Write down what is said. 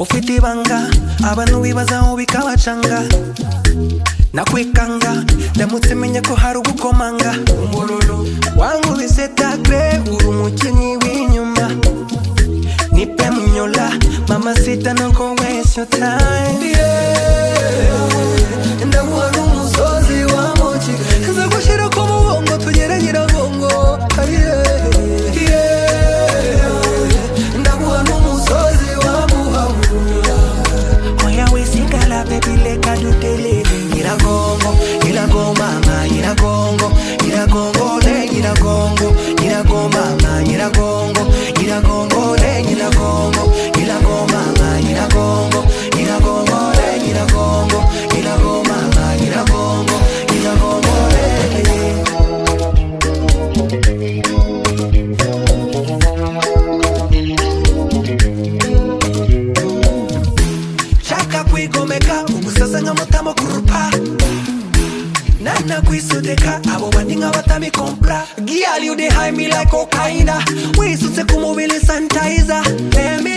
ufite ibanga abantu bibazaho bikabacanga nakwikanga ndamutse menye ko hari ugukomanga wankubise takre uri umukinnyi w'inyuma nipe munyola mama sita no go waste your time ndamuha n'umusozi wa mochi nza gushira ko mubongo tugere nyiragongo ndamuha n'umusozi wa muhabura oya wesigala baby leka dutele nyiragongo mama nyiragongo le nyiragongo mama nyiragongo le nyiragongo mama nyiragongo le nyiragongo mama nyiragongo chaka kwigomeka umusaza nkamutamo kurupa nana kwisudeka abo bandinga batami kompra girl you dey high me like cocaine wisutse kumubili sanitizer